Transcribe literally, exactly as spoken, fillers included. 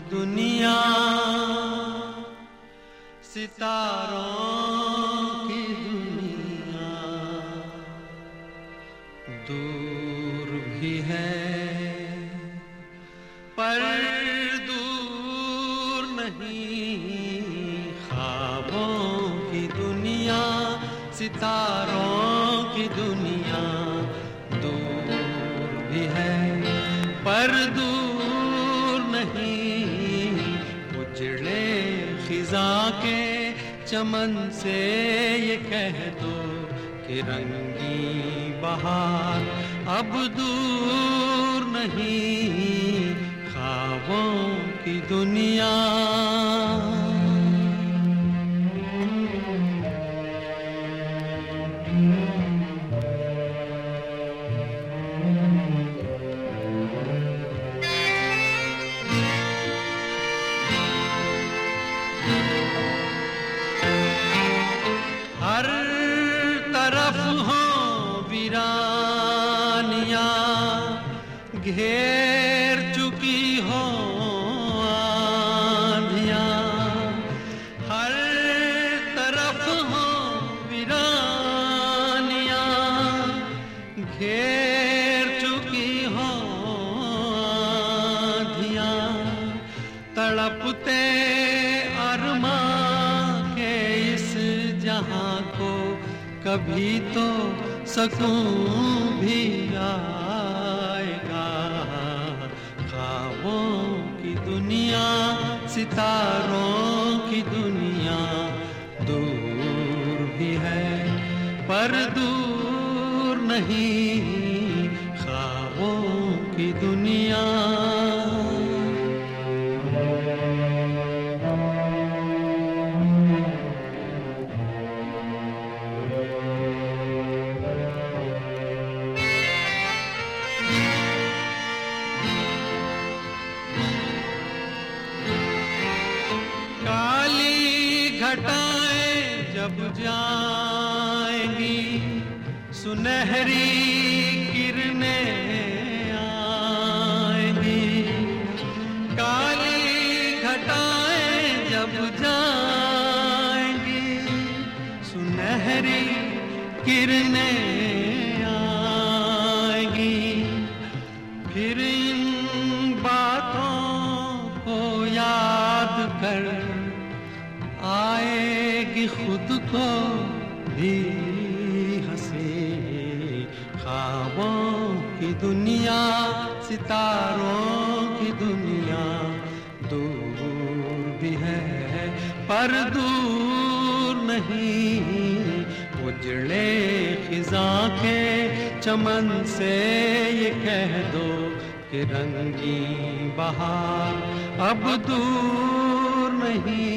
दुनिया सितारों की दुनिया दूर भी है पर दूर नहीं, ख्वाबों की दुनिया सितारों की दुनिया दूर भी है पर दूर नहीं, उजड़े खिजा के चमन से ये कह दो कि रंगी बहार अब दूर नहीं, ख्वाबों की दुनिया। हर तरफ हो वीरानियां, घेर चुकी हो आंधियां, हर तरफ हो वीरानियां, घेर चुकी हो आंधियां, तड़पते को कभी तो सकून भी आएगा, ख्वाबों की दुनिया सितारों की दुनिया दूर भी है पर दूर नहीं, ख्वाबों की दुनिया। घटाएं जब जाएंगी सुनहरी किरणें आएंगी, काली घटाएं जब जाएंगी सुनहरी किरणें आएंगी, फिर इन बातों को याद कर आएगी खुद को भी हंसी, ख्वाबों की दुनिया सितारों की दुनिया दूर भी है पर दूर नहीं, उजड़े खिजा के चमन से ये कह दो कि रंगी बहार अब दूर नहीं,